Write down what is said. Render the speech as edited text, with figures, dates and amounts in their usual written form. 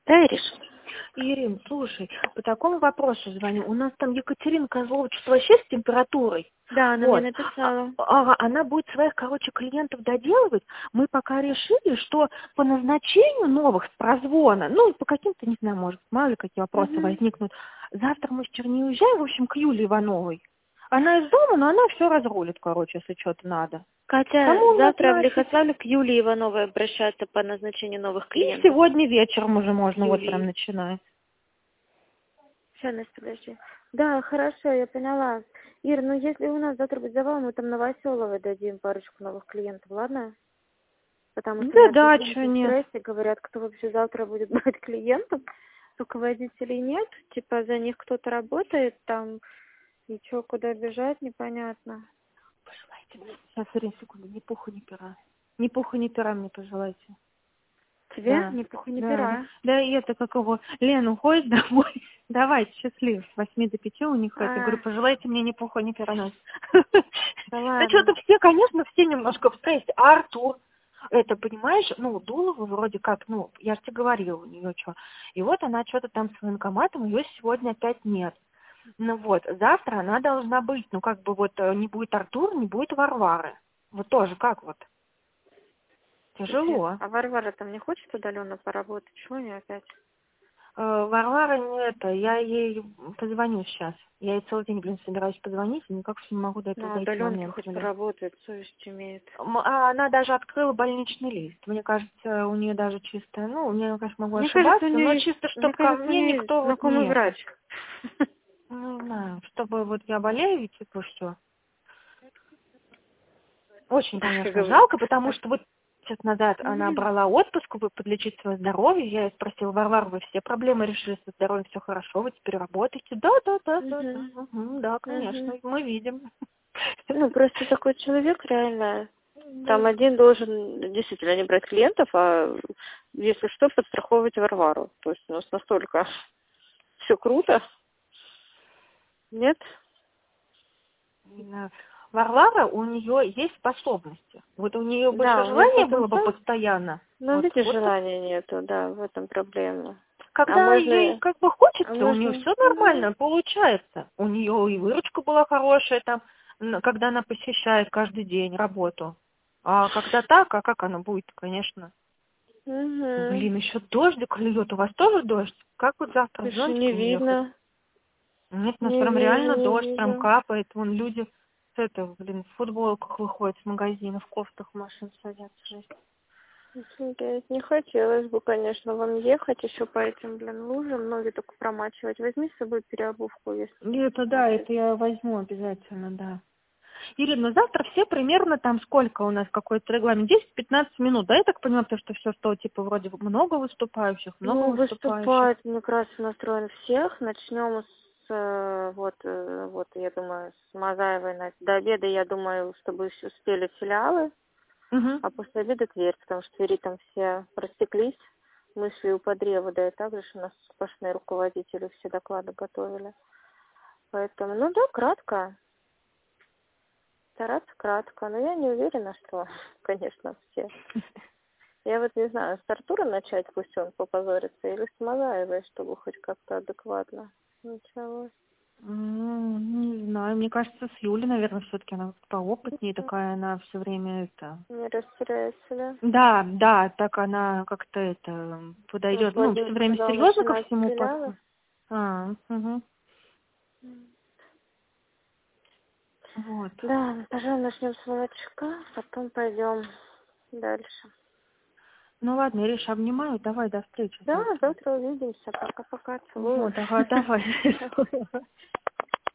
Да, Ириш? Ирин, слушай, по такому вопросу звоню. У нас там Екатерина Козлова что-то вообще с температурой. Да, она Вот. мне написала. Она будет своих, клиентов доделывать. Мы пока решили, что по назначению новых с прозвона, ну, по каким-то, не знаю, может, мало ли какие вопросы возникнут. Завтра мы с Черни уезжаем, в общем, к Юле Ивановой. Она из дома, но она все разрулит, если что-то надо. Катя, Кому завтра в назначить? Лихославле к Юлии Ивановой обращаться по назначению новых И клиентов. сегодня вечером уже можно вот Юлии. прям начинать. Сейчас, Настя, подожди. Да, хорошо, я поняла. Ир, ну если у нас завтра будет завал, мы там Новоселовой дадим парочку новых клиентов, ладно? Потому что меня Да, друзья что в нет. стрессе говорят, кто вообще завтра будет брать клиентов, руководителей нет, типа за них кто-то работает там, и что, куда бежать, непонятно. Пожелайте мне. Сейчас, Ирина, секунду, ни пуха, ни пера. Ни пуха, ни пера мне пожелайте. Тебе? Да, Ни пуха, ни да, да. пера. Да, и это как его, Лена уходит домой. Давайте, счастлив. С 8 до 5 у них это. А, Говорю, пожелайте мне ни пуха, ни пера. да Да ладно. что-то все, конечно, все немножко в стрессе. А Артур, это, понимаешь, Дулова вроде как, я же тебе говорила у нее что. И вот она что-то там с военкоматом, ее сегодня опять нет. Завтра она должна быть, не будет Артура, не будет Варвары. Вот тоже как вот? Капец. Тяжело. А Варвара там не хочет удаленно поработать? Чего они опять? Варвара не это, я ей позвоню сейчас. Я ей целый день, собираюсь позвонить, и никак не могу до этого Ну, дойти удаленке момента. хоть поработает, совесть имеет. Она даже открыла больничный лист. Мне кажется, у нее даже чисто, я, конечно, могу Мне кажется, у ошибаться, но нее есть, чисто, мне чтобы ко кажется, у мне нее есть никто не знакомый это. врач. Не знаю, чтобы я болею, и типа что. Очень, Как конечно, говорит. жалко, потому что месяц назад она брала отпуск, чтобы подлечить свое здоровье. Я ей спросила: Варвара, вы все проблемы решили со здоровьем, все хорошо, вы теперь работаете? Да, да, конечно, мы видим. Ну, просто такой человек реально, там один должен действительно не брать клиентов, а если что, подстраховывать Варвару. То есть у нас настолько все круто. Нет? Варвара, у нее есть способности. Вот у нее больше Да, у нее желания было бы потенциал, постоянно. но видишь, желания нету, да, в этом проблема. А Когда ей можно, хочется, у нее все нормально получается. У нее и выручка была хорошая там, когда она посещает каждый день работу. А когда так, а как она будет, конечно. Блин, еще дождик льет. У вас тоже дождь? Как вот завтра с Слушай, не зонтиком ехать? видно, Нет, у нас не прям вижу, реально не дождь, прям вижу. капает. Вон люди в футболках выходят с магазина, в кофтах в машин садятся. Жесть. Офигеть. Не хотелось бы, конечно, вам ехать еще по этим, лужам, ноги только промачивать. Возьми с собой переобувку, если Это да, мокрый. это я возьму обязательно, да. Ирина, завтра все примерно там сколько у нас какой-то регламент? 10-15 минут, да, я так понимаю, потому что все, что типа вроде много выступающих, много Ну, выступающих. выступать мне кажется настроен всех. Начнем с, я думаю, с Мазаевой до обеда, я думаю, чтобы успели филиалы, Угу. а после обеда Тверь, потому что в Твери там все растеклись мыслью по древу, да и также у нас сплошные руководители все доклады готовили. Поэтому, да, кратко. Стараться кратко, но я не уверена, что, конечно, все. Я вот не знаю, с Артура начать, пусть он попозорится, или с Мазаевой, чтобы хоть как-то адекватно началось. Не знаю, мне кажется, с Юлей, наверное, все-таки она поопытнее такая, она все время это... Не растеряйся, да? Да, так она как-то Потому подойдет, что Владимир все время сказал серьезно ко начинать с всему филиалов. подходит. Угу. Вот. Да, пожалуй, начнем с молочка, потом пойдем дальше. Ну ладно, Ириша, обнимаю, давай, до встречи Да, завтра. завтра увидимся. Пока-пока, целую. Вот, ага, давай.